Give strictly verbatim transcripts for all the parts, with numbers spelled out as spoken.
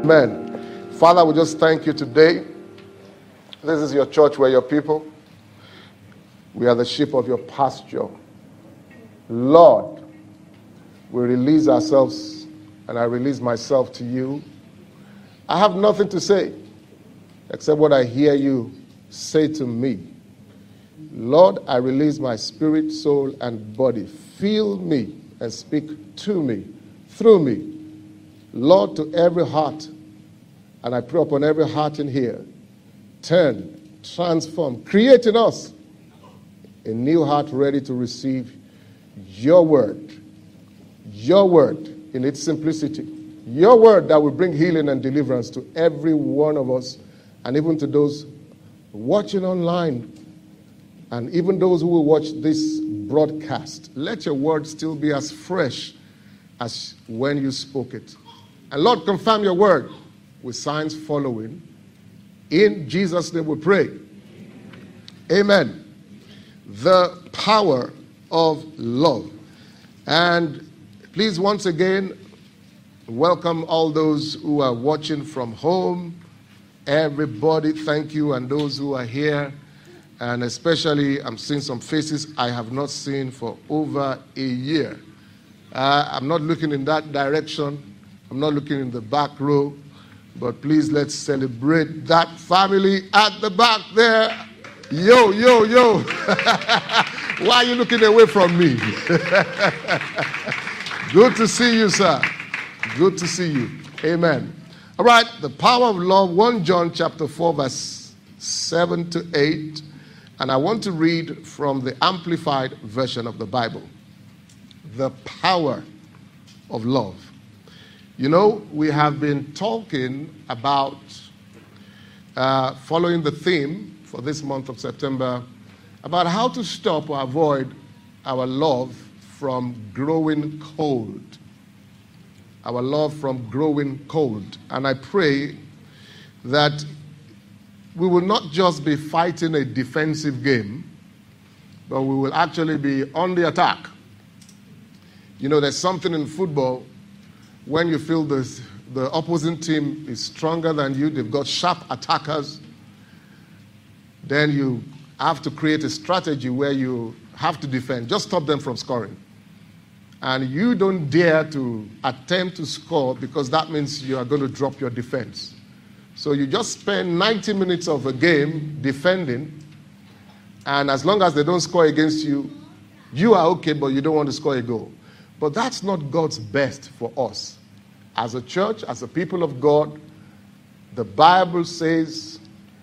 Amen. Father, we just thank you today. This is your church, we're your people. We are the sheep of your pasture. Lord, we release ourselves, and I release myself to you. I have nothing to say except what I hear you say to me. Lord, I release my spirit, soul, and body. Fill me and speak to me, through me. Lord, to every heart, and I pray upon every heart in here, turn, transform, create in us a new heart ready to receive your word. Your word in its simplicity. Your word that will bring healing and deliverance to every one of us, and even to those watching online, and even those who will watch this broadcast. Let your word still be as fresh as when you spoke it. And Lord, confirm your word with signs following. In Jesus' name we pray. Amen. The power of love. And please, once again, welcome all those who are watching from home. Everybody, thank you. And those who are here. And especially, I'm seeing some faces I have not seen for over a year. Uh, I'm not looking in that direction. I'm not looking in the back row. But please, let's celebrate that family at the back there. Yo, yo, yo. Why are you looking away from me? Good to see you, sir. Good to see you. Amen. All right, the power of love, First John chapter four, verse seven to eight. And I want to read from the Amplified version of the Bible. The power of love. You know, we have been talking about, uh, following the theme for this month of September, about how to stop or avoid our love from growing cold. Our love from growing cold. And I pray that we will not just be fighting a defensive game, but we will actually be on the attack. You know, there's something in football when you feel this, the opposing team is stronger than you, they've got sharp attackers, then you have to create a strategy where you have to defend. Just stop them from scoring. And you don't dare to attempt to score because that means you are going to drop your defense. So you just spend ninety minutes of a game defending, and as long as they don't score against you, you are okay, but you don't want to score a goal. But that's not God's best for us. As a church, as a people of God, the Bible says,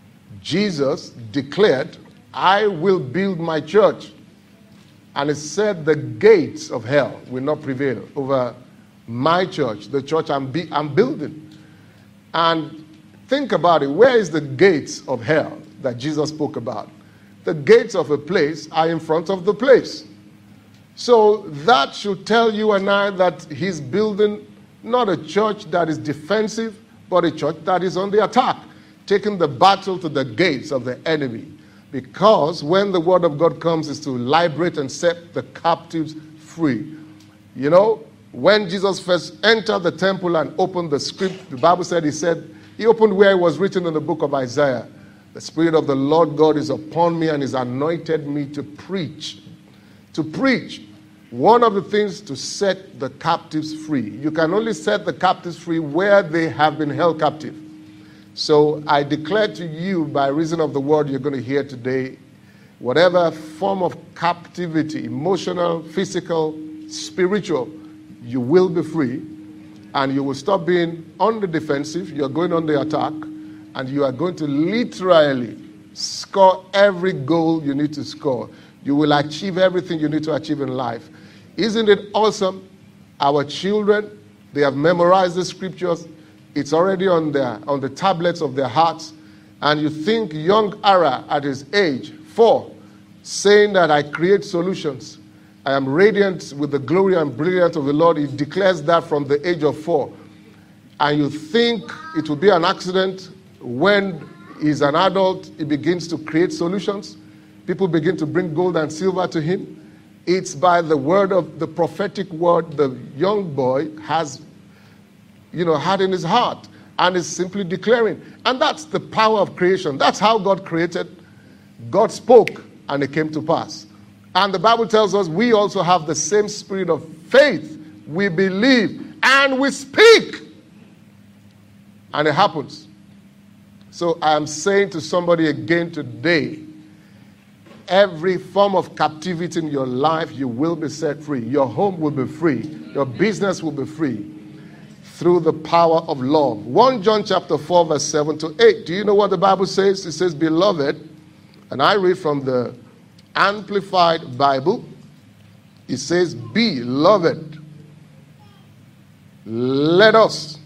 Jesus declared, I will build my church. And it said the gates of hell will not prevail over my church, the church I'm, be- I'm building. And think about it. Where is the gates of hell that Jesus spoke about? The gates of a place are in front of the place. So that should tell you and I that he's building not a church that is defensive, but a church that is on the attack, taking the battle to the gates of the enemy. Because when the word of God comes is to liberate and set the captives free. You know, when Jesus first entered the temple and opened the script, the Bible said, he said, he opened where it was written in the book of Isaiah. The Spirit of the Lord God is upon me and has anointed me to preach. To preach. One of the things to set the captives free. You can only set the captives free where they have been held captive. So I declare to you, by reason of the word you're going to hear today, whatever form of captivity, emotional, physical, spiritual, you will be free. And you will stop being on the defensive. You're going on the attack. And you are going to literally score every goal you need to score. You will achieve everything you need to achieve in life. Isn't it awesome? Our children, they have memorized the scriptures. It's already on their on the tablets of their hearts. And you think young Ara at his age, four, saying that I create solutions. I am radiant with the glory and brilliance of the Lord. He declares that from the age of four. And you think it will be an accident when he's an adult, he begins to create solutions. People begin to bring gold and silver to him. It's by the word of the prophetic word the young boy has, you know, had in his heart. and is simply declaring. And that's the power of creation. That's how God created. God spoke, and it came to pass. And the Bible tells us we also have the same spirit of faith. We believe, and we speak. And it happens. So I am saying to somebody again today, every form of captivity in your life, you will be set free. Your home will be free. Your business will be free through the power of love. First John chapter four, verse seven to eight. Do you know what the Bible says? It says, beloved, and I read from the Amplified Bible. It says, beloved, let us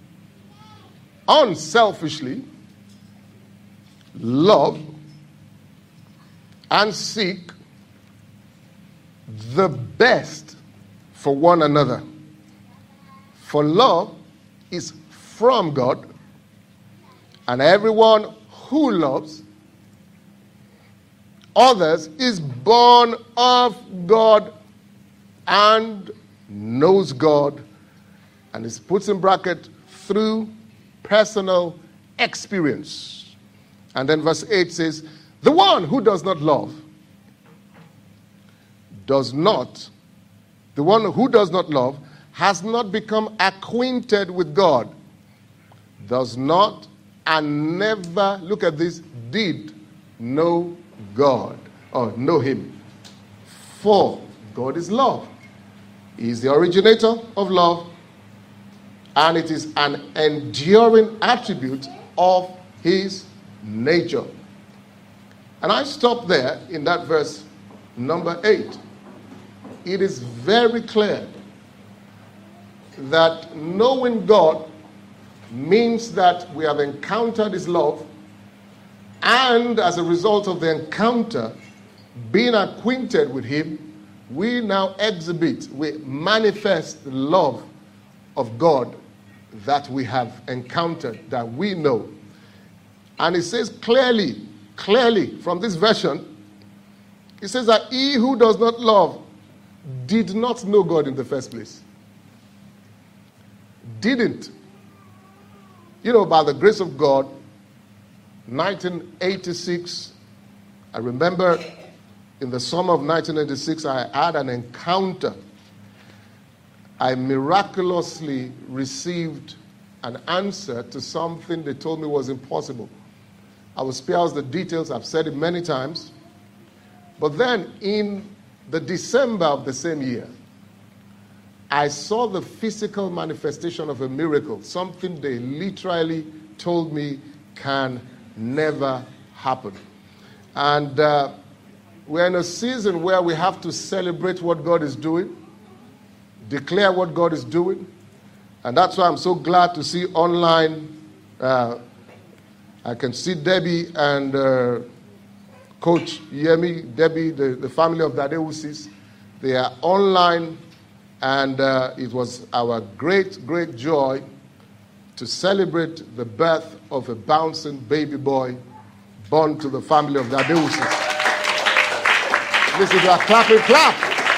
unselfishly love and seek the best for one another. For love is from God, and everyone who loves others is born of God and knows God, and it puts in bracket, through personal experience. And then verse eight says, the one who does not love does not, the one who does not love has not become acquainted with God, does not and never, look at this, did know God or know him. For God is love. He is the originator of love, and it is an enduring attribute of his nature. And I stop there in that verse number eight. It is very clear that knowing God means that we have encountered his love, and as a result of the encounter, being acquainted with him, we now exhibit, we manifest the love of God that we have encountered, that we know. And it says clearly, clearly from this version, it says that he who does not love did not know God in the first place. Didn't. You know, by the grace of God, nineteen eighty-six, I remember in the summer of nineteen eighty-six, I had an encounter. I miraculously received an answer to something they told me was impossible. I will spare us the details, I've said it many times. But then in the December of the same year, I saw the physical manifestation of a miracle, something they literally told me can never happen. And uh, we're in a season where we have to celebrate what God is doing, declare what God is doing. And that's why I'm so glad to see online, uh, I can see Debbie and uh, Coach Yemi, Debbie, the, the family of the Adewusis. They are online, and uh, it was our great, great joy to celebrate the birth of a bouncing baby boy born to the family of the Adewusis. This is our clapping clap.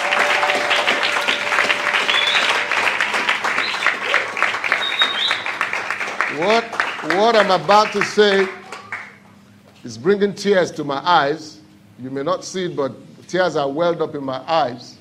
What, what I'm about to say is bringing tears to my eyes. You may not see it, but tears are welled up in my eyes.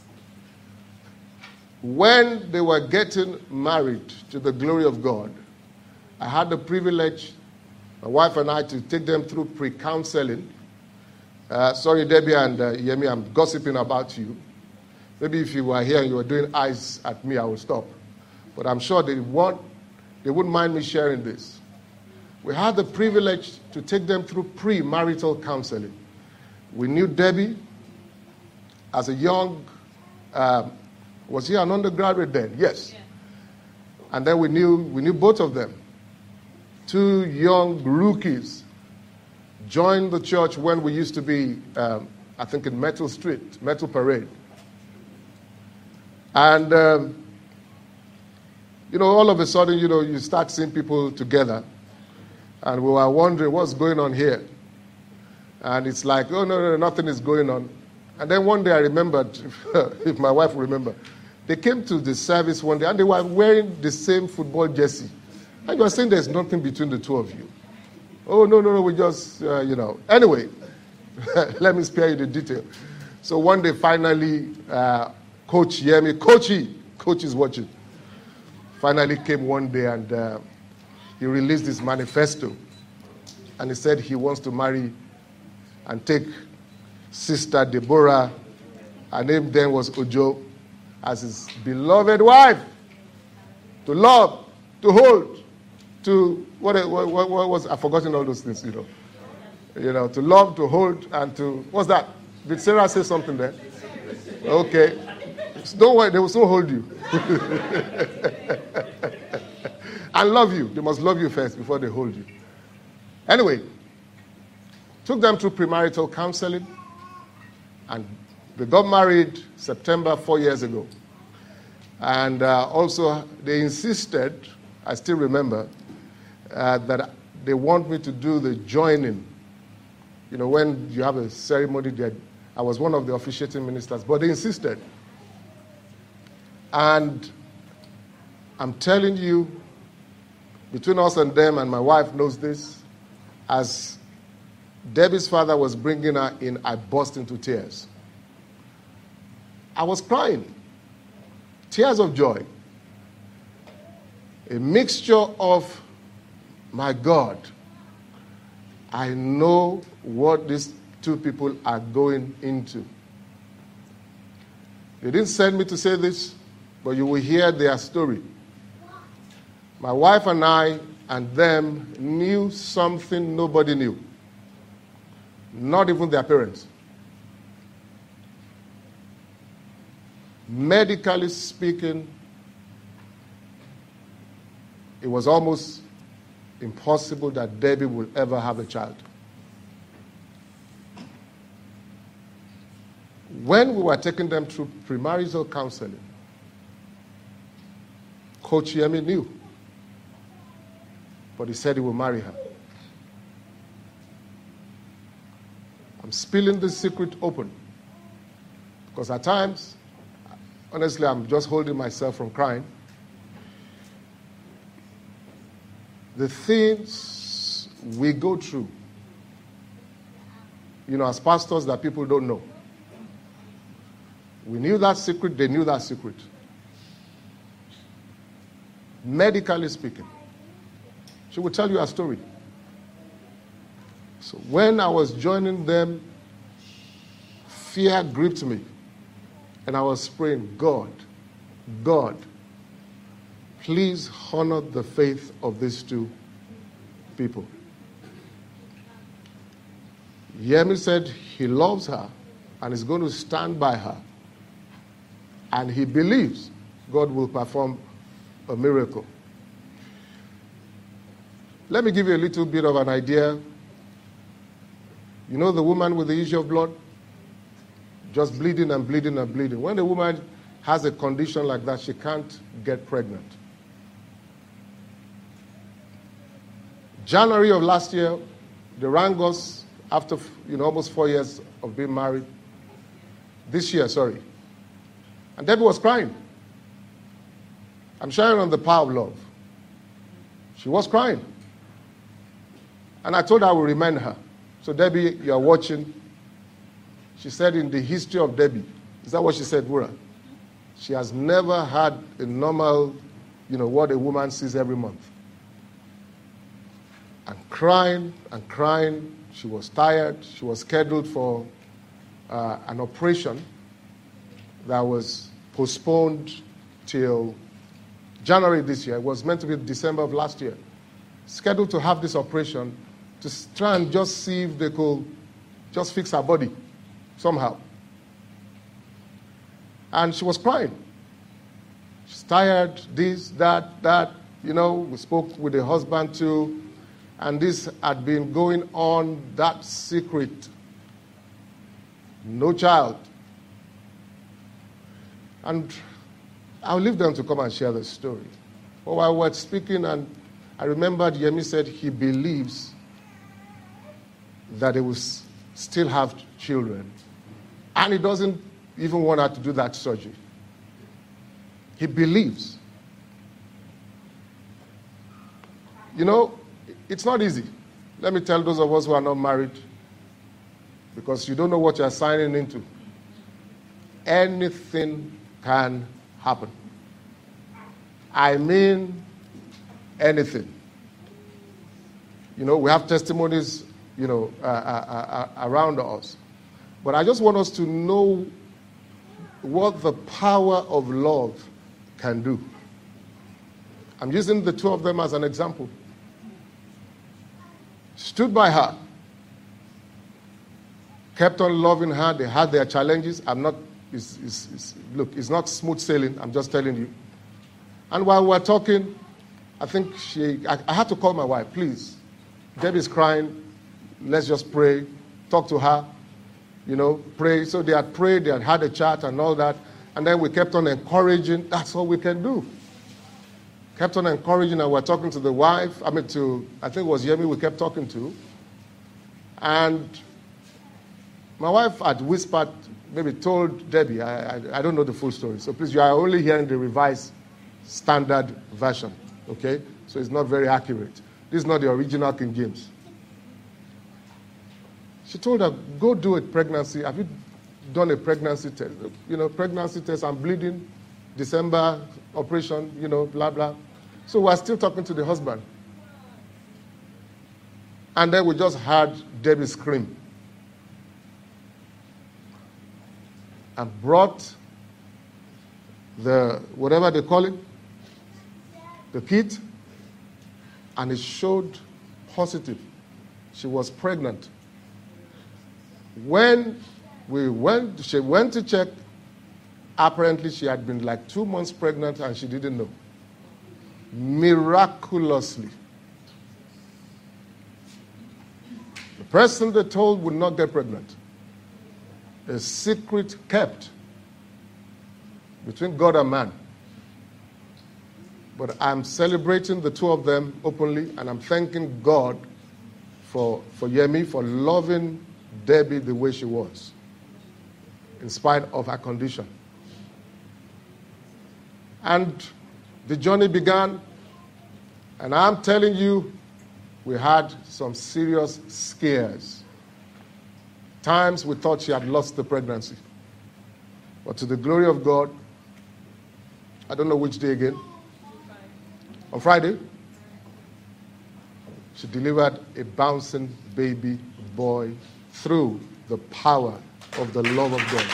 When they were getting married to the glory of God, I had the privilege, my wife and I, to take them through pre-counseling. Uh, sorry, Debbie and uh, Yemi, I'm gossiping about you. Maybe if you were here and you were doing eyes at me, I would stop. But I'm sure they won't, they wouldn't mind me sharing this. We had the privilege to take them through pre-marital counseling. We knew Debbie as a young, uh, was he an undergraduate then? Yes. Yeah. And then we knew we knew both of them. Two young rookies joined the church when we used to be, um, I think, in Metal Street, Metal Parade. And, um, you know, all of a sudden, you know, you start seeing people together. And we were wondering what's going on here. And it's like, oh, no, no, nothing is going on. And then one day I remembered, if my wife will remember, they came to the service one day and they were wearing the same football jersey. And you're saying there's nothing between the two of you. Oh, no, no, no, we just, uh, you know. Anyway, let me spare you the detail. So one day, finally, uh, Coach Yemi, Coachy, Coach is watching, finally came one day and uh, he released his manifesto. And he said he wants to marry and take Sister Deborah, her name then was Ojo, as his beloved wife, to love, to hold, to, what, what, what, what was, I've forgotten all those things, you know. You know, to love, to hold, and to, what's that? Did Sarah say something there? Okay. Don't worry, they will soon hold you. And love you. They must love you first before they hold you. Anyway, took them through premarital counseling, and they got married September four years ago. And uh, also, they insisted, I still remember, uh, that they want me to do the joining. You know, when you have a ceremony there, I was one of the officiating ministers, but they insisted. And I'm telling you, between us and them, and my wife knows this, as Debbie's father was bringing her in, I burst into tears. I was crying. Tears of joy. A mixture of, my God, I know what these two people are going into. They didn't send me to say this, but you will hear their story. My wife and I and them knew something nobody knew. Not even their parents. Medically speaking, it was almost impossible that Debbie will ever have a child. When we were taking them through premarital counseling, Coach Yemi knew, but he said he will marry her. I'm spilling this secret open because at times, honestly, I'm just holding myself from crying. The things we go through, you know, as pastors, that people don't know. We knew that secret, they knew that secret. Medically speaking. She will tell you a story. So when I was joining them, fear gripped me. And I was praying, God, God, please honor the faith of these two people. Yemi said he loves her and is going to stand by her. And he believes God will perform a miracle. Let me give you a little bit of an idea. You know the woman with the issue of blood? Just bleeding and bleeding and bleeding. When a woman has a condition like that, she can't get pregnant. January of last year, they rang us after you know, almost four years of being married. This year, sorry. And Debbie was crying. I'm sharing on the power of love. She was crying. And I told her I would remind her. So Debbie, you are watching. She said in the history of Debbie, is that what she said, Wura? She has never had a normal, you know, what a woman sees every month. And crying and crying. She was tired. She was scheduled for uh, an operation that was postponed till January this year. It was meant to be December of last year. Scheduled to have this operation to try and just see if they could just fix her body somehow. And she was crying. She's tired, this, that, that. You know, we spoke with the husband too. And this had been going on, that secret. No child. And I'll leave them to come and share the story. But while we were speaking, and I remembered Yemi said he believes that they will still have children. And he doesn't even want her to do that surgery. He believes. You know, it's not easy. Let me tell those of us who are not married, because you don't know what you're signing into. Anything can happen. I mean, anything. You know, we have testimonies, you know, uh, uh, uh, around us. But I just want us to know what the power of love can do. I'm using the two of them as an example. Stood by her, kept on loving her. They had their challenges. I'm not, it's, it's, it's, look, it's not smooth sailing. I'm just telling you. And while we're talking, I think she, I, I had to call my wife, please. Debbie's crying. Let's just pray. Talk to her. You know, pray. So they had prayed, they had had a chat and all that. And then we kept on encouraging. That's all we can do. Kept on encouraging, and we're talking to the wife. I mean, to, I think it was Yemi we kept talking to. And my wife had whispered, maybe told Debbie, I, I, I don't know the full story. So please, you are only hearing the revised standard version, okay? So it's not very accurate. This is not the original King James. She told her, go do a pregnancy. Have you done a pregnancy test? You know, pregnancy test, I'm bleeding, December, operation, you know, blah, blah. So we're still talking to the husband. And then we just heard Debbie scream. And brought the, whatever they call it, the kit, and it showed positive. She was pregnant. When we went, she went to check, apparently she had been like two months pregnant and she didn't know. Miraculously. The person they told would not get pregnant. A secret kept between God and man. But I'm celebrating the two of them openly, and I'm thanking God for, for Yemi, for loving Debbie the way she was, in spite of her condition. And the journey began, and I'm telling you, we had some serious scares. Times we thought she had lost the pregnancy. But to the glory of God, I don't know which day again. On Friday, she delivered a bouncing baby boy through the power of the love of God.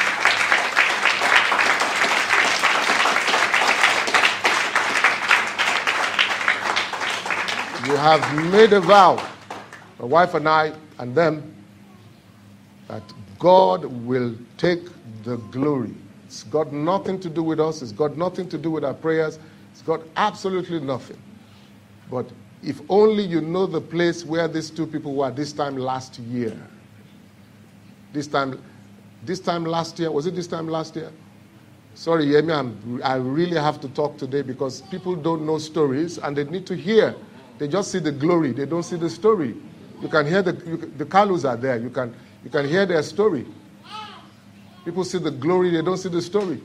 You have made a vow, my wife and I and them, that God will take the glory. It's got nothing to do with us. It's got nothing to do with our prayers. It's got absolutely nothing. But if only you know the place where these two people were this time last year. This time, this time last year, was it this time last year? Sorry, Yemi, I'm, I really have to talk today because people don't know stories and they need to hear. They just see the glory. They don't see the story. You can hear the, you, the Kalus are there. You can, you can hear their story. People see the glory. They don't see the story.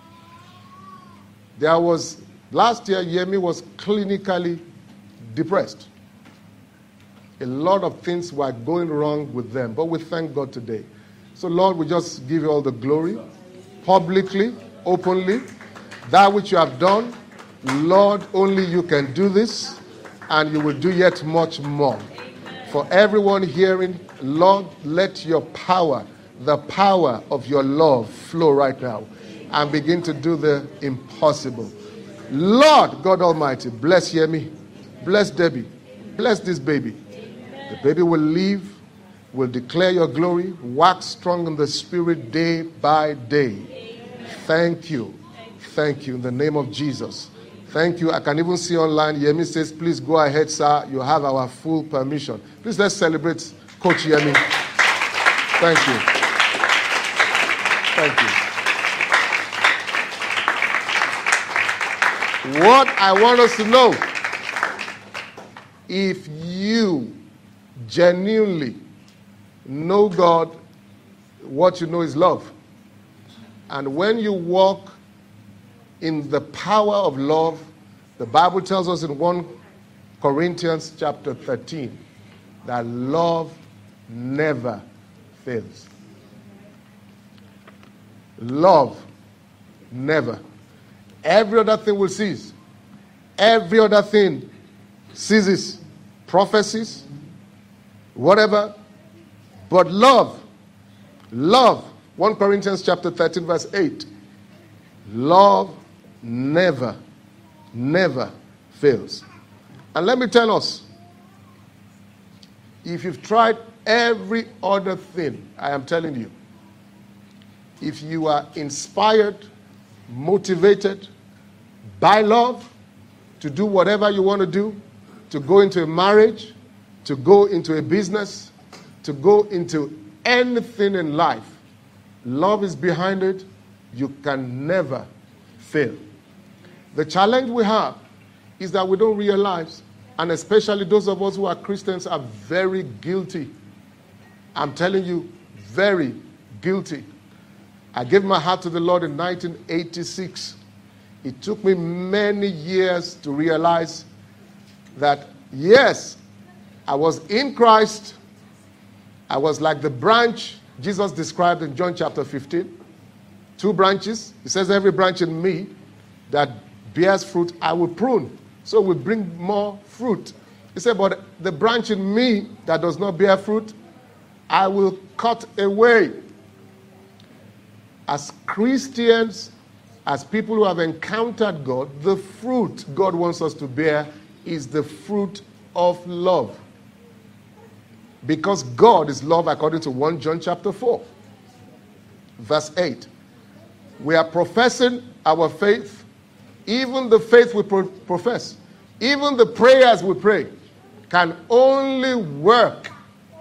There was, last year, Yemi was clinically depressed. A lot of things were going wrong with them, but we thank God today. So, Lord, we just give you all the glory, publicly, openly. That which you have done, Lord, only you can do this, and you will do yet much more. For everyone hearing, Lord, let your power, the power of your love flow right now and begin to do the impossible. Lord God Almighty, bless Yemi, bless Debbie, bless this baby. The baby will live, will declare your glory, wax strong in the spirit day by day. Thank you. Thank you in the name of Jesus. Thank you. I can even see online, Yemi says, please go ahead, sir. You have our full permission. Please let's celebrate Coach Yemi. Thank you. Thank you. What I want us to know, if you genuinely know God, what you know is love. And when you walk in the power of love, the Bible tells us in First Corinthians chapter thirteen that love never fails. Love never. Every other thing will cease. Every other thing ceases. Prophecies, whatever. But love, love, First Corinthians chapter thirteen verse eight. Love never, never fails. And let me tell us, if you've tried every other thing, I am telling you, if you are inspired, motivated by love to do whatever you want to do, to go into a marriage, to go into a business, to go into anything in life, love is behind it, you can never fail. The challenge we have is that we don't realize, and especially those of us who are Christians are very guilty. I'm telling you, very guilty. I gave my heart to the Lord in nineteen eighty-six. It took me many years to realize that, yes, I was in Christ. I was like the branch Jesus described in John chapter fifteen. Two branches. He says, every branch in me that bears fruit, I will prune. So we bring more fruit. He said, but the branch in me that does not bear fruit, I will cut away. As Christians, as people who have encountered God, the fruit God wants us to bear is the fruit of love. Because God is love, according to First John chapter four, verse eight. We are professing our faith, even the faith we pro- profess, even the prayers we pray, can only work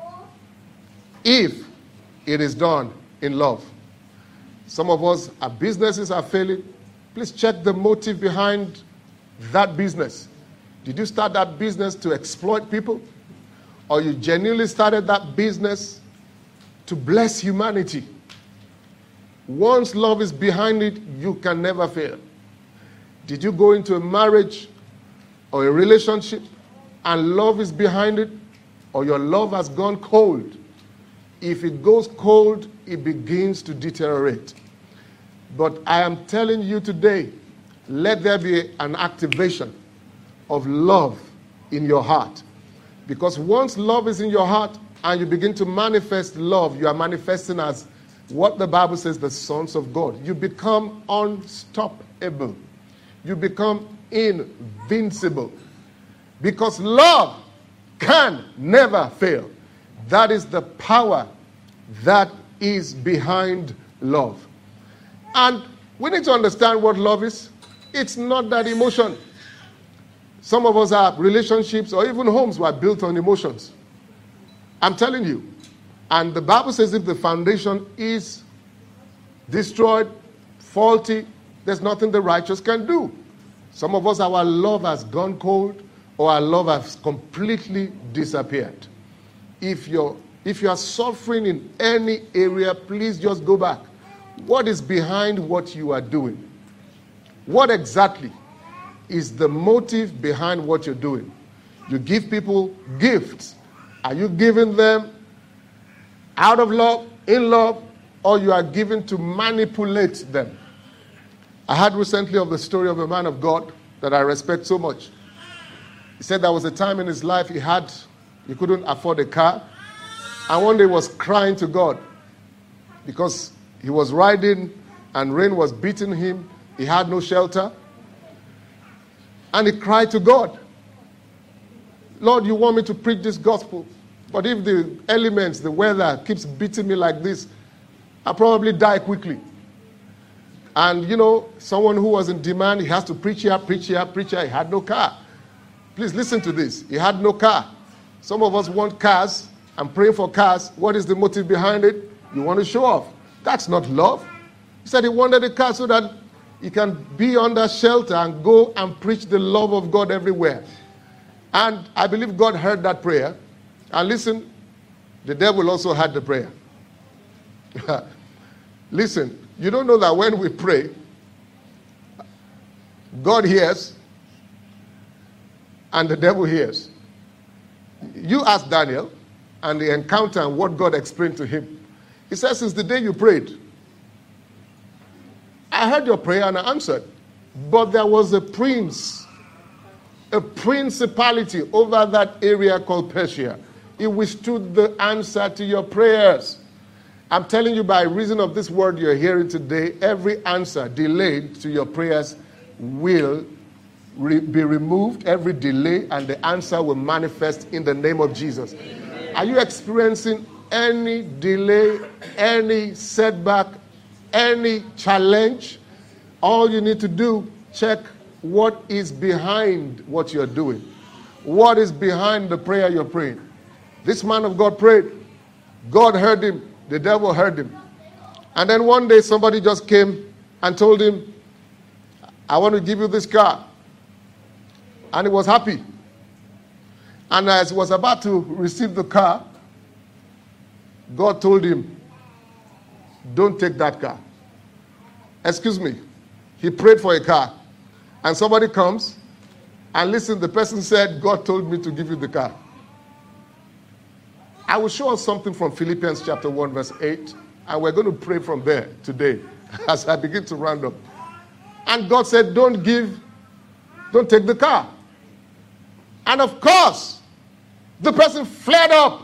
if it is done in love. Some of us, our businesses are failing. Please check the motive behind that business. Did you start that business to exploit people? Or you genuinely started that business to bless humanity? Once love is behind it, you can never fail. Did you go into a marriage or a relationship and love is behind it, or your love has gone cold? If it goes cold, it begins to deteriorate. But I am telling you today, let there be an activation of love in your heart. Because once love is in your heart and you begin to manifest love, you are manifesting as what the Bible says, the sons of God. You become unstoppable. You become invincible. Because love can never fail. That is the power that is behind love. And we need to understand what love is. It's not that emotion. Some of us have relationships or even homes were built on emotions. I'm telling you. And the Bible says if the foundation is destroyed, faulty, there's nothing the righteous can do. Some of us, our love has gone cold, or our love has completely disappeared. If you're, if you are suffering in any area, please just go back. What is behind what you are doing? What exactly is the motive behind what you're doing? You give people gifts. Are you giving them out of love, in love, or you are given to manipulate them? I heard recently of the story of a man of God that I respect so much. He said there was a time in his life he had, he couldn't afford a car, and one day he was crying to God because he was riding and rain was beating him. He had no shelter. And he cried to God, Lord, you want me to preach this gospel, but if the elements, the weather keeps beating me like this, I'll probably die quickly. And, you know, someone who was in demand, he has to preach here, preach here, preach here. He had no car. Please listen to this. He had no car. Some of us want cars. I'm praying for cars. What is the motive behind it? You want to show off. That's not love. He said he wanted a car so that he can be under shelter and go and preach the love of God everywhere. And I believe God heard that prayer. And listen, the devil also heard the prayer. Listen, you don't know that when we pray, God hears. and the devil hears. You ask Daniel and the encounter and what God explained to him. He says, since the day you prayed, I heard your prayer and I answered. But there was a prince, a principality over that area called Persia. It withstood the answer to your prayers. I'm telling you, by reason of this word you're hearing today, every answer delayed to your prayers will re- be removed, every delay, and the answer will manifest in the name of Jesus. Amen. Are you experiencing any delay, any setback, any challenge? All you need to do, check what is behind what you're doing. What is behind the prayer you're praying? This man of God prayed. God heard him. The devil heard him. And then one day somebody just came and told him, I want to give you this car. And he was happy. And as he was about to receive the car, God told him, don't take that car. Excuse me. He prayed for a car. And somebody comes and listen, the person said, God told me to give you the car. I will show us something from Philippians chapter one, verse eight. And we're going to pray from there today as I begin to round up. And God said, don't give, don't take the car. And of course, the person flared up.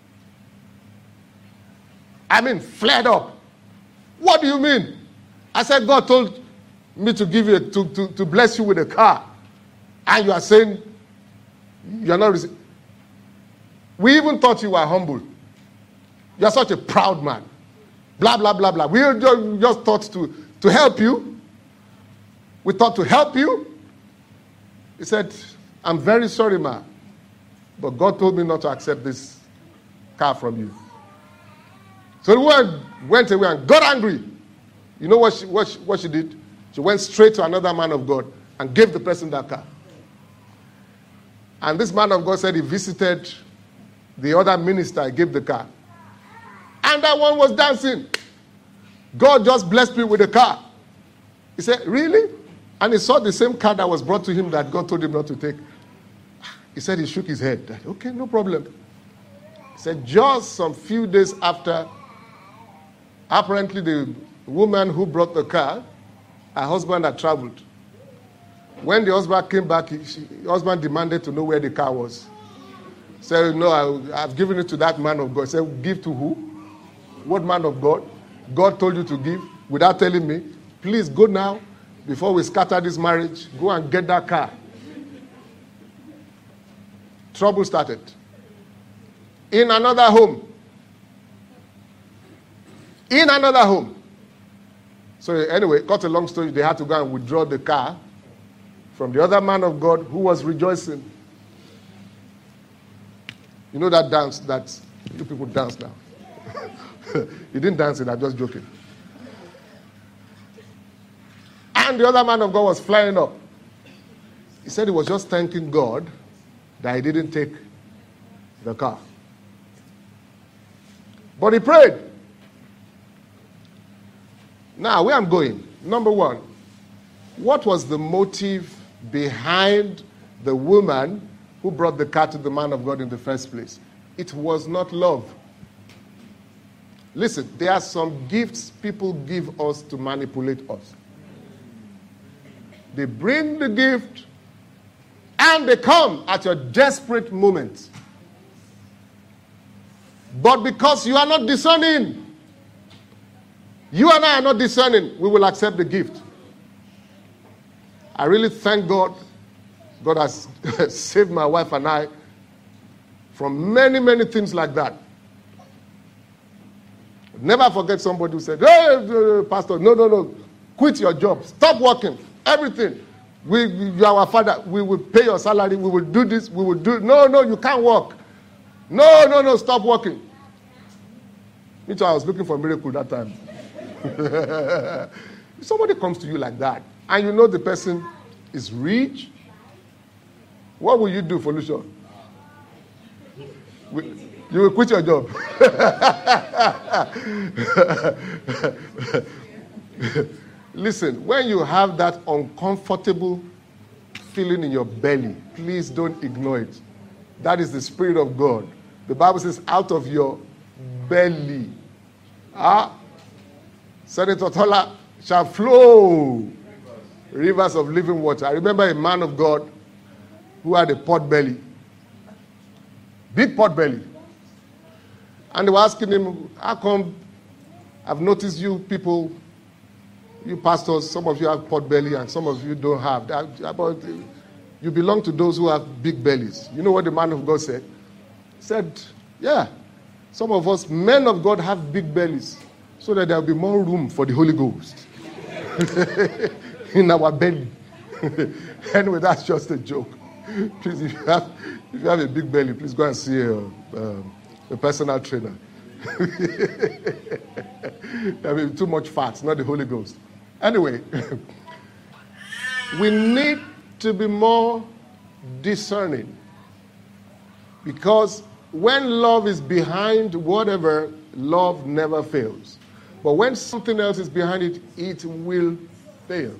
I mean, flared up. What do you mean? I said, God told me to give you, to, to, to bless you with a car. And you are saying, you're not receiving. We even thought you were humble. You're such a proud man. Blah, blah, blah, blah. We just, just thought to, to help you. We thought to help you. He said, I'm very sorry, ma, but God told me not to accept this car from you. So the woman went away and got angry. You know what she, what she, what she did? She went straight to another man of God and gave the person that car. And this man of God said he visited the other minister, I gave the car. And that one was dancing. God just blessed me with a car. He said, really? And he saw the same car that was brought to him that God told him not to take. He said he shook his head. Okay, no problem. He said just some few days after, apparently the woman who brought the car, her husband had traveled. When the husband came back, he, she, the husband demanded to know where the car was. Said, no, I, I've given it to that man of God. He said, give to who? What man of God? God told you to give without telling me. Please go now before we scatter this marriage. Go and get that car. Trouble started. In another home. In another home. So anyway, cut a long story, they had to go and withdraw the car from the other man of God who was rejoicing. You know that dance that you people dance now. You didn't dance it, I'm just joking. And the other man of God was flying up. He said he was just thanking God that he didn't take the car. But he prayed. Now, where I'm going, number one, what was the motive behind the woman who brought the car to the man of God in the first place? It was not love. Listen, there are some gifts people give us to manipulate us. They bring the gift and they come at your desperate moment. But because you are not discerning, you and I are not discerning, we will accept the gift. I really thank God. God has saved my wife and I from many, many things like that. Never forget somebody who said, hey, pastor, no, no, no, quit your job. Stop working. Everything. We, you are our father. We will pay your salary. We will do this. We will do. No, no, you can't work. No, no, no, stop working. Me too, I was looking for a miracle that time. If somebody comes to you like that, and you know the person is rich, what will you do, Felicia? You will quit your job. Listen, when you have that uncomfortable feeling in your belly, please don't ignore it. That is the Spirit of God. The Bible says, out of your belly, ah, Senator Tola, shall flow rivers of living water. I remember a man of God who had a pot belly, big pot belly. And they were asking him, how come I've noticed you people, you pastors, some of you have pot belly and some of you don't have. About, you belong to those who have big bellies. You know what the man of God said? He said, yeah, some of us men of God have big bellies so that there will be more room for the Holy Ghost in our belly. Anyway, that's just a joke. Please, if you have, if you have a big belly, please go and see a, a, a personal trainer. There will be too much fat, not the Holy Ghost. Anyway, we need to be more discerning, because when love is behind whatever, love never fails. But when something else is behind it, it will fail.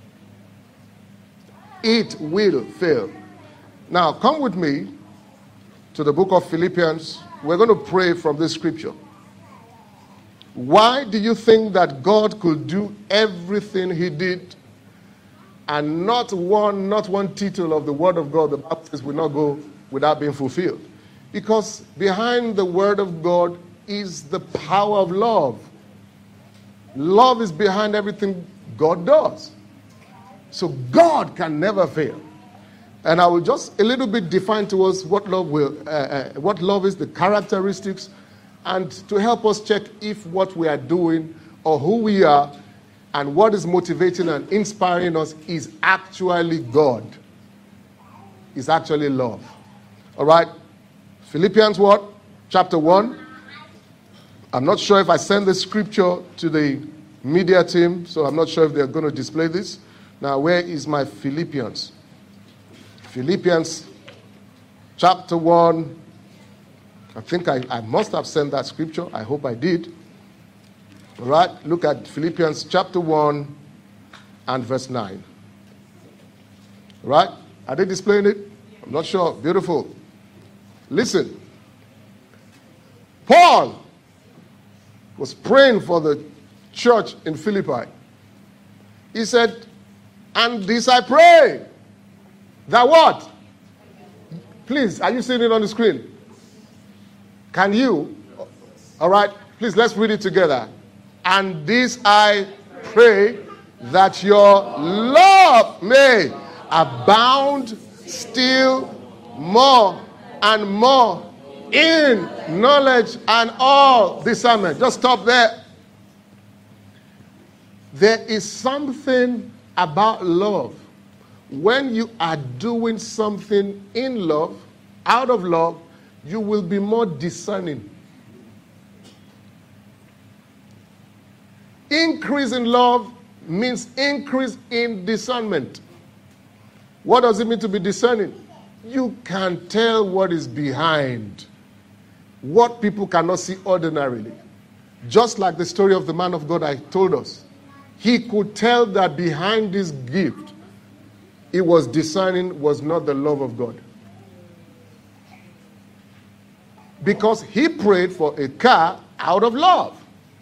It will fail. Now, come with me to the book of Philippians. We're going to pray from this scripture. Why do you think that God could do everything he did and not one, not one title of the word of God, the Bible says, will not go without being fulfilled? Because behind the word of God is the power of love. Love is behind everything God does. So God can never fail. And I will just a little bit define to us what love will, uh, uh, what love is, the characteristics, and to help us check if what we are doing or who we are and what is motivating and inspiring us is actually God. Is actually love. All right? Philippians what? Chapter one. I'm not sure if I send the scripture to the media team, so I'm not sure if they're going to display this. Now, where is my Philippians? Philippians chapter one. I think I, I must have sent that scripture. I hope I did. All right, look at Philippians chapter one and verse nine. All right, are they displaying it? I'm not sure. Beautiful. Listen. Paul was praying for the church in Philippi. He said, and this I pray, that what? Please, are you seeing it on the screen? Can you? All right, please, let's read it together. And this I pray, that your love may abound still more and more in knowledge and all discernment. Just stop there. There is something about love. When you are doing something in love, out of love, you will be more discerning. Increase in love means increase in discernment. What does it mean to be discerning? You can tell what is behind, what people cannot see ordinarily. Just like the story of the man of God I told us. He could tell that behind this gift, it was discerning, was not the love of God. Because he prayed for a car out of love.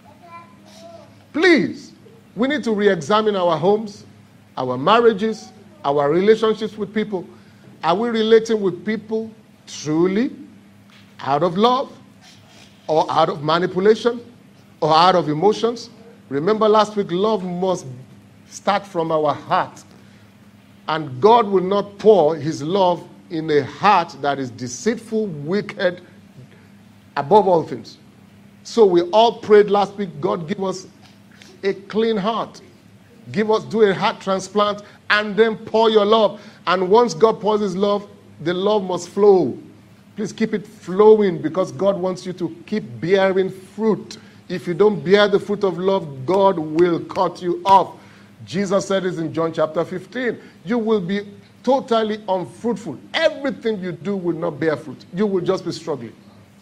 Please, we need to re-examine our homes, our marriages, our relationships with people. Are we relating with people truly out of love, or out of manipulation, or out of emotions? Remember last week, love must start from our heart. And God will not pour his love in a heart that is deceitful, wicked, above all things. So we all prayed last week, God give us a clean heart. Give us, do a heart transplant, and then pour your love. And once God pours his love, the love must flow. Please keep it flowing, because God wants you to keep bearing fruit. If you don't bear the fruit of love, God will cut you off. Jesus said this in John chapter fifteen. You will be totally unfruitful. Everything you do will not bear fruit. You will just be struggling.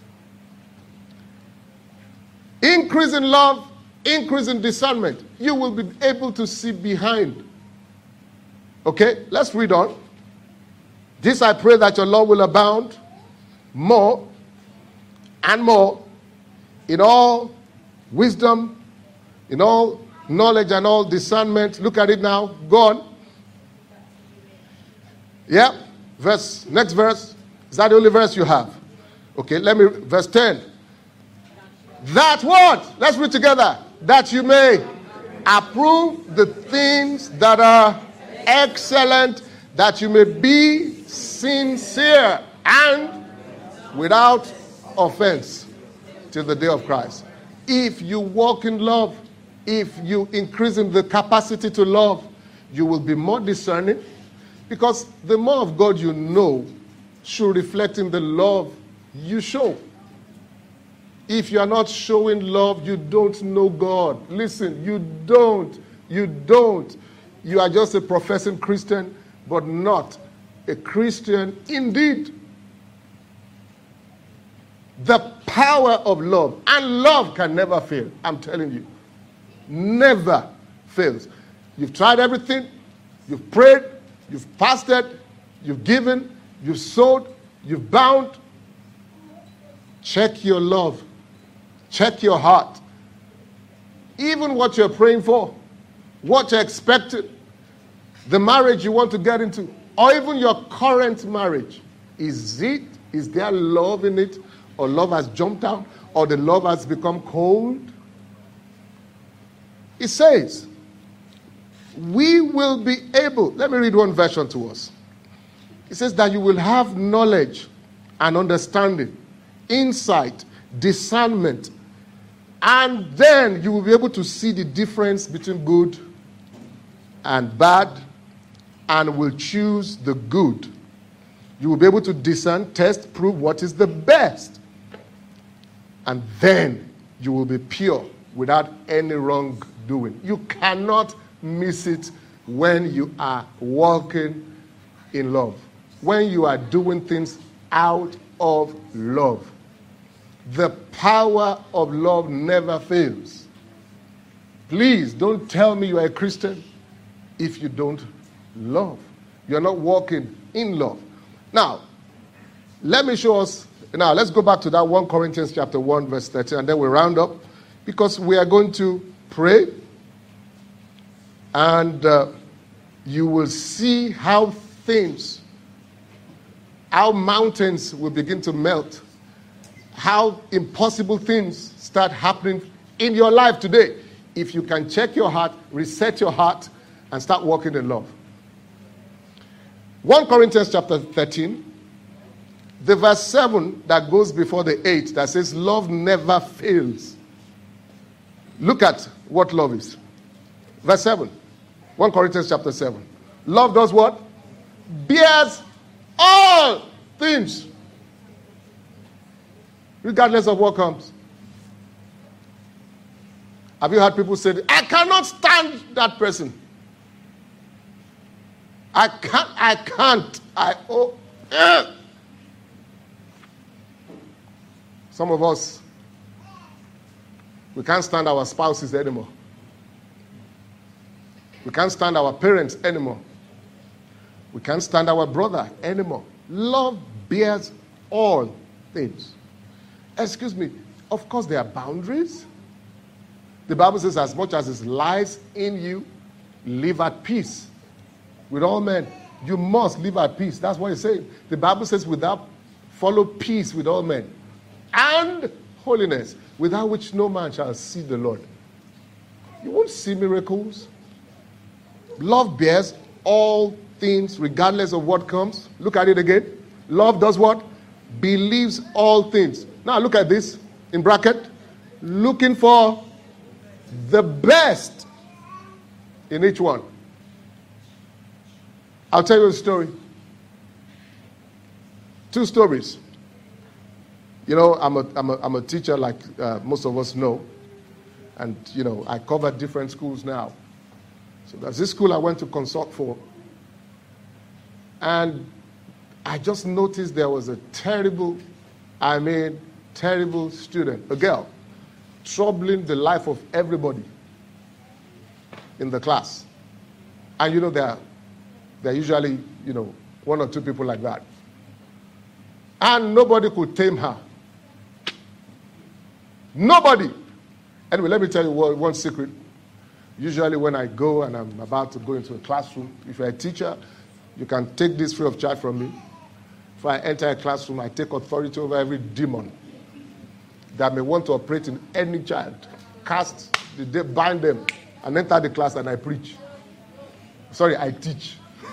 Increase in love, increase in discernment. You will be able to see behind. Okay, let's read on. This I pray, that your love will abound more and more in all wisdom, in all knowledge and all discernment. Look at it now. Go on. Yeah. Verse, next verse. Is that the only verse you have? Okay, let me, verse ten. That what? Let's read together. That you may approve the things that are excellent, that you may be sincere and without offense till the day of Christ. If you walk in love, if you increase in the capacity to love, you will be more discerning, because the more of God you know should reflect in the love you show. If you are not showing love, you don't know God. Listen, you don't. You don't. You are just a professing Christian, but not a Christian indeed. The power of love, and love can never fail. I'm telling you. Never fails. You've tried everything. You've prayed. You've fasted. You've given. You've sowed. You've bound. Check your love. Check your heart. Even what you're praying for, what you're expecting, the marriage you want to get into, or even your current marriage. Is it, is there love in it? Or love has jumped out? Or the love has become cold? It says, we will be able, let me read one version to us. It says that you will have knowledge and understanding, insight, discernment, and then you will be able to see the difference between good and bad, and will choose the good. You will be able to discern, test, prove what is the best. And then you will be pure without any wrongdoing. You cannot miss it when you are walking in love, when you are doing things out of love. The power of love never fails. Please don't tell me you are a Christian if you don't love. You're not walking in love. Now, let me show us. Now, let's go back to that First Corinthians chapter one, verse thirteen, and then we'll round up, because we are going to pray, and uh, you will see how things, how mountains will begin to melt, how impossible things start happening in your life today if you can check your heart, reset your heart, and start walking in love. First Corinthians chapter thirteen, the verse seven that goes before the eight that says love never fails. Look at what love is. Verse seven. First Corinthians chapter seven. Love does what? Bears all things, regardless of what comes. Have you heard people say, I cannot stand that person. I can't, I can't. I oh eh. Some of us, we can't stand our spouses anymore. We can't stand our parents anymore. We can't stand our brother anymore. Love bears all things. Excuse me, of course there are boundaries. The Bible says, as much as it lies in you, live at peace with all men. You must live at peace. That's what it's saying. The Bible says, without, follow peace with all men, and holiness, without which no man shall see the Lord. You won't see miracles. Love bears all things, regardless of what comes. Look at it again. Love does what? Believes all things. Now look at this in bracket. Looking for the best in each one. I'll tell you a story. Two stories. You know, I'm a, I'm a, I'm a teacher, like uh, most of us know. And, you know, I cover different schools now. So there's this school I went to consult for. And I just noticed there was a terrible, I mean, terrible student, a girl, troubling the life of everybody in the class. And, you know, they're, they're usually, you know, one or two people like that. And nobody could tame her. Nobody. Anyway, let me tell you one, one secret. Usually when I go and I'm about to go into a classroom, if you're a teacher, you can take this free of charge from me. If I enter a classroom, I take authority over every demon that may want to operate in any child. Cast, the, bind them, and enter the class and I preach. Sorry, I teach.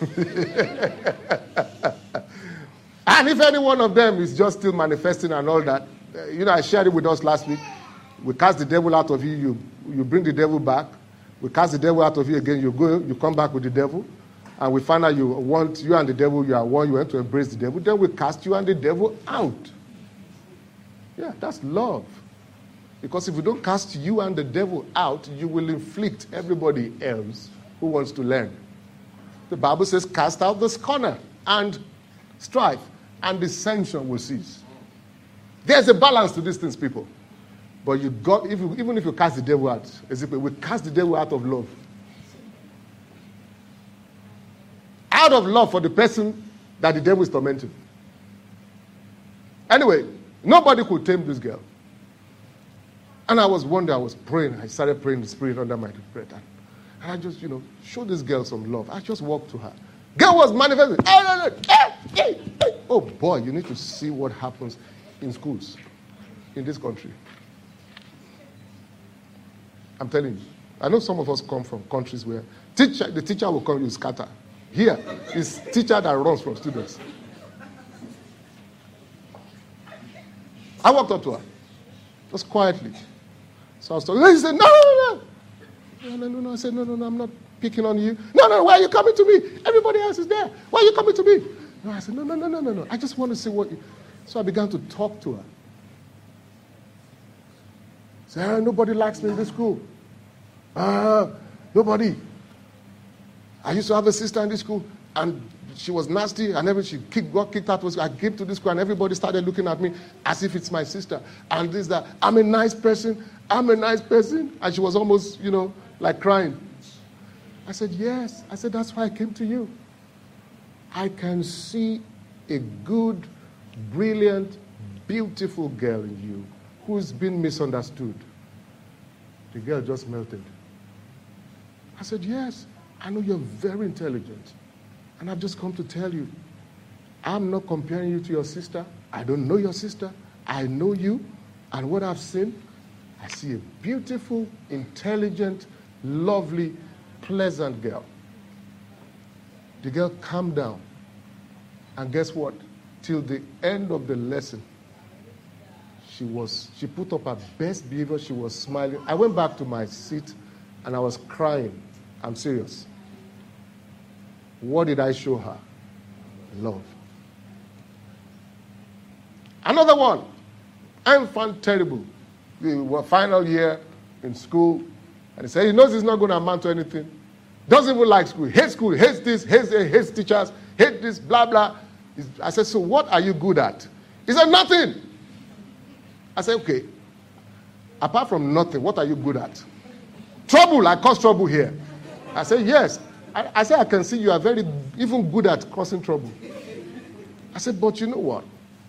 And if any one of them is just still manifesting and all that, uh, you know, I shared it with us last week. We cast the devil out of you, you, you bring the devil back. We cast the devil out of you again, you go, you come back with the devil. And we find out you want, you and the devil, you are one, you want to embrace the devil. Then we cast you and the devil out. Yeah, that's love. Because if we don't cast you and the devil out, you will inflict everybody else who wants to learn. The Bible says, cast out the scorner, and strife and dissension will cease. There's a balance to these things, people. But you got, if you, even if you cast the devil out, Ezekiel, we cast the devil out of love. Out of love for the person that the devil is tormenting. Anyway, nobody could tame this girl. And I was one day, I was praying. I started praying the Spirit under my breath. And I just, you know, showed this girl some love. I just walked to her. Girl was manifesting. Oh boy, you need to see what happens in schools in this country. I'm telling you. I know some of us come from countries where teacher, the teacher will come, you scatter. Here is teacher that runs from students. I walked up to her, just quietly. So I was talking. He said, no, no, no. No, no, no, no. I said, no, no, no, I'm not picking on you. No, no, why are you coming to me? Everybody else is there. Why are you coming to me? No, I said, no, no, no, no, no, no. I just want to see what you... So I began to talk to her. I said, ah, nobody likes me in this school. Ah, nobody. I used to have a sister in this school, and she was nasty, and every, she kicked, got kicked out. I came to this school, and everybody started looking at me as if it's my sister. And this, that. I'm a nice person. I'm a nice person. And she was almost, you know, like crying. I said, yes. I said, that's why I came to you. I can see a good, brilliant, beautiful girl in you who's been misunderstood. The girl just melted. I said, yes, I know you're very intelligent. And I've just come to tell you, I'm not comparing you to your sister. I don't know your sister. I know you. And what I've seen, I see a beautiful, intelligent, lovely, pleasant girl. The girl calmed down. And guess what? Till the end of the lesson, she was, she put up her best behavior. She was smiling. I went back to my seat and I was crying. I'm serious. What did I show her? Love. Another one. Infant terrible. The final year in school. And he said he knows he's not going to amount to anything. Doesn't even like school. Hates school. Hates this. Hates, hates teachers. Hates this. Blah, blah. I said, so what are you good at? He said, nothing. I said, okay. Apart from nothing, what are you good at? Trouble. I cause trouble here. I said, yes. I, I said, I can see you are very, even good at causing trouble. I said, but you know what?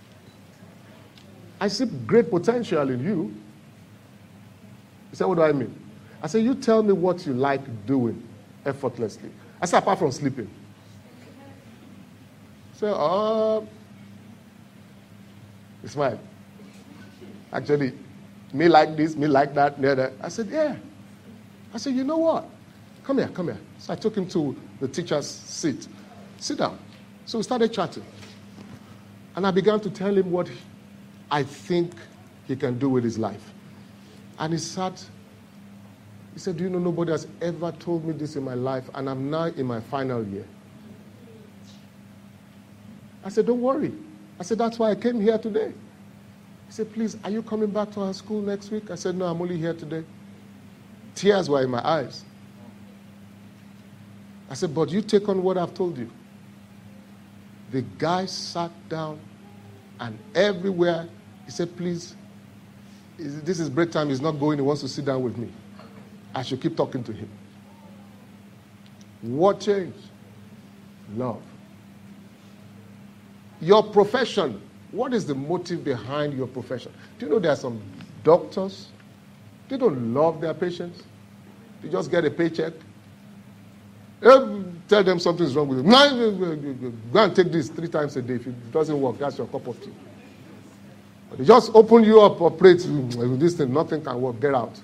I see great potential in you. He said, what do I mean? I said, you tell me what you like doing effortlessly. I said, apart from sleeping. He said, oh, he smiled. Actually, me like this, me like that, me that. I said, yeah. I said, you know what? Come here, come here. So I took him to the teacher's seat. Sit down. So we started chatting. And I began to tell him what I think he can do with his life. And he sat, he said, do you know nobody has ever told me this in my life, and I'm now in my final year. I said, don't worry. I said, that's why I came here today. He said, please, are you coming back to our school next week? I said, no, I'm only here today. Tears were in my eyes. I said, but you take on what I've told you. The guy sat down, and everywhere, he said, please, this is break time. He's not going. He wants to sit down with me. I should keep talking to him. What changed? Love. Your profession. What is the motive behind your profession? Do you know there are some doctors, they don't love their patients. They just get a paycheck. Tell them something's wrong with you. Go and take this three times a day. If it doesn't work, that's your cup of tea. But they just open you up, operate with this thing, nothing can work, get out.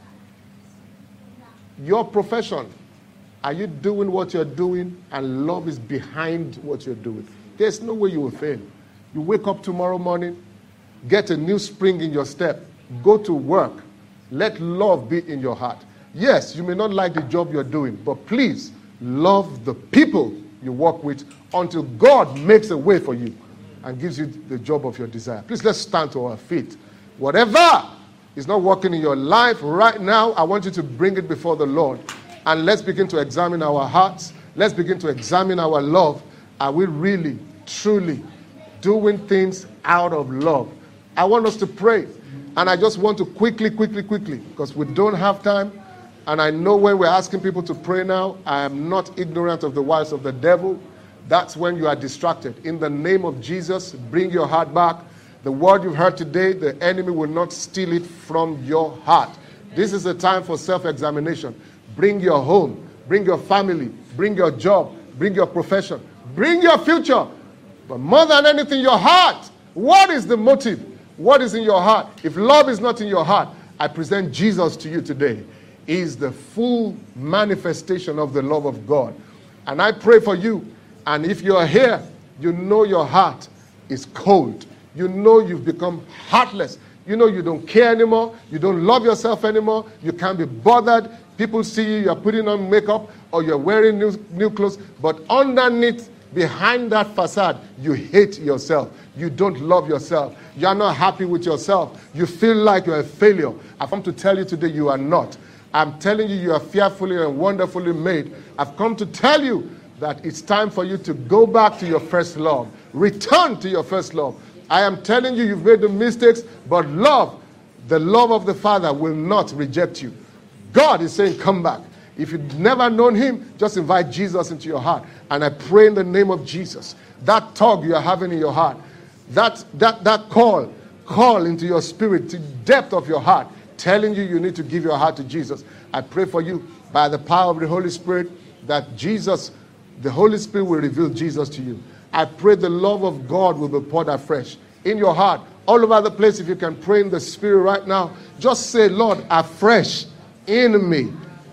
Your profession, are you doing what you're doing and love is behind what you're doing? There's no way you will fail. You wake up tomorrow morning, get a new spring in your step, go to work, let love be in your heart. Yes, you may not like the job you're doing, but please love the people you work with until God makes a way for you and gives you the job of your desire. Please, let's stand to our feet. Whatever is not working in your life right now, I want you to bring it before the Lord. And let's begin to examine our hearts. Let's begin to examine our love. Are we really, truly doing things out of love? I want us to pray. And I just want to quickly, quickly, quickly, because we don't have time. And I know when we're asking people to pray now, I am not ignorant of the wiles of the devil. That's when you are distracted. In the name of Jesus, bring your heart back. The word you've heard today, the enemy will not steal it from your heart. This is a time for self-examination. Bring your home, bring your family, bring your job, bring your profession, bring your future. But more than anything, your heart. What is the motive? What is in your heart? If love is not in your heart, I present Jesus to you today. He is the full manifestation of the love of God. And I pray for you. And if you're here, you know your heart is cold. You know you've become heartless. You know you don't care anymore. You don't love yourself anymore. You can't be bothered. People see you, you're putting on makeup or you're wearing new, new clothes. But underneath, behind that facade, you hate yourself. You don't love yourself. You're not happy with yourself. You feel like you're a failure. I've come to tell you today you are not. I'm telling you, you are fearfully and wonderfully made. I've come to tell you that it's time for you to go back to your first love. Return to your first love. I am telling you, you've made the mistakes, but love, the love of the Father will not reject you. God is saying, come back. If you've never known him, just invite Jesus into your heart. And I pray in the name of Jesus, that tug you are having in your heart, that, that, that call, call into your spirit, to the depth of your heart, telling you you need to give your heart to Jesus. I pray for you by the power of the Holy Spirit that Jesus, the Holy Spirit will reveal Jesus to you. I pray the love of God will be poured afresh in your heart, all over the place. If you can pray in the Spirit right now, just say, Lord, afresh in me,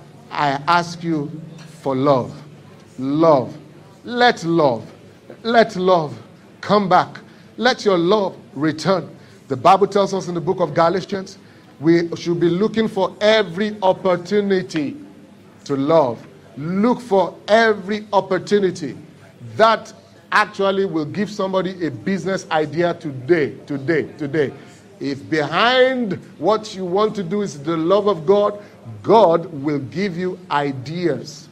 I ask you for love. Love. Let love. Let love come back. Let your love return. The Bible tells us in the book of Galatians, we should be looking for every opportunity to love. Look for every opportunity. That actually will give somebody a business idea today, today, today. If behind what you want to do is the love of God, God will give you ideas.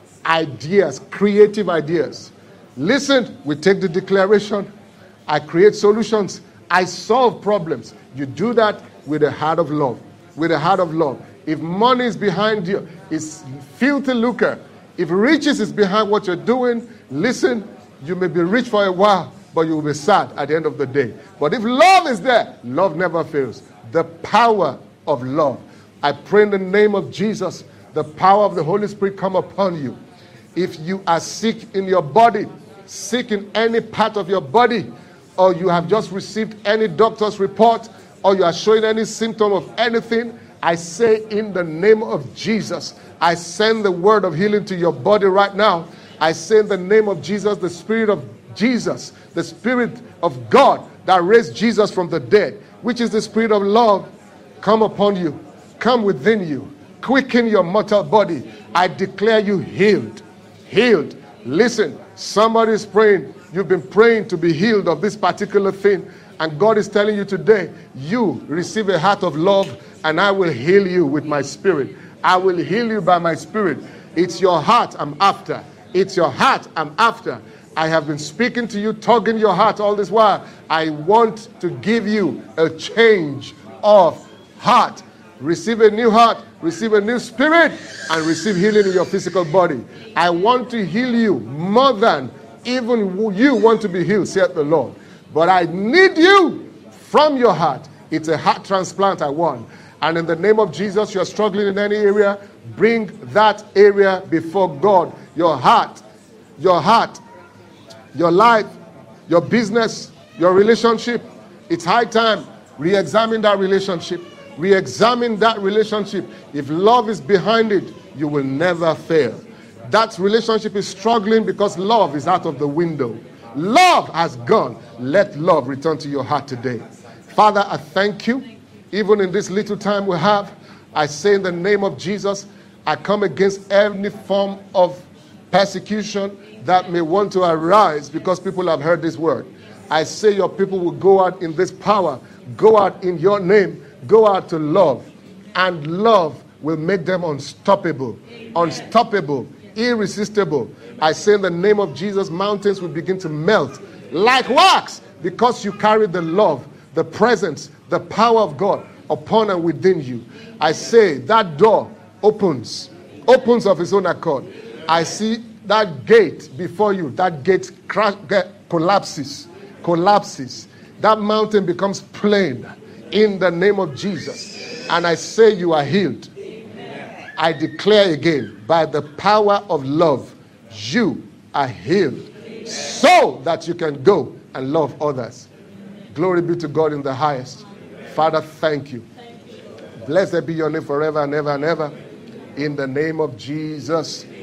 Ideas, creative ideas. Listen, we take the declaration. I create solutions. I solve problems. You do that with a heart of love. With a heart of love. If money is behind you, it's filthy lucre. If riches is behind what you're doing, listen, you may be rich for a while, but you will be sad at the end of the day. But if love is there, love never fails. The power of love. I pray in the name of Jesus, the power of the Holy Spirit come upon you. If you are sick in your body, sick in any part of your body, or you have just received any doctor's report, or you are showing any symptom of anything, I say in the name of Jesus, I send the word of healing to your body right now. I say in the name of Jesus, the Spirit of Jesus, the Spirit of God that raised Jesus from the dead, which is the Spirit of love, come upon you, come within you, quicken your mortal body. I declare you healed, healed. Listen, somebody is praying. You've been praying to be healed of this particular thing. And God is telling you today, you receive a heart of love and I will heal you with my Spirit. I will heal you by my Spirit. It's your heart I'm after. It's your heart I'm after. I have been speaking to you, tugging your heart all this while. I want to give you a change of heart. Receive a new heart, receive a new spirit, and receive healing in your physical body. I want to heal you more than even you want to be healed, saith the Lord. but I need you from your heart. It's a heart transplant I want. And in the name of Jesus, you're struggling in any area, bring that area before God. Your heart, your heart, your life, your business, your relationship. It's high time. Re-examine that relationship. Re-examine that relationship. If love is behind it, you will never fail. That relationship is struggling because love is out of the window. Love has gone. Let love return to your heart today. Father, I thank you. Even in this little time we have, I say in the name of Jesus, I come against any form of persecution that may want to arise because people have heard this word. I say your people will go out in this power, go out in your name, go out to love, and love will make them unstoppable, Amen. Unstoppable, irresistible. I say in the name of Jesus, mountains will begin to melt like wax because you carry the love, the presence, the power of God upon and within you. I say that door opens, opens of its own accord. I see that gate before you, that gate crash, collapses, collapses. That mountain becomes plain in the name of Jesus. And I say you are healed. I declare again, by the power of love, you are healed. So that you can go and love others. Glory be to God in the highest. Father, thank you. Blessed be your name forever and ever and ever. In the name of Jesus.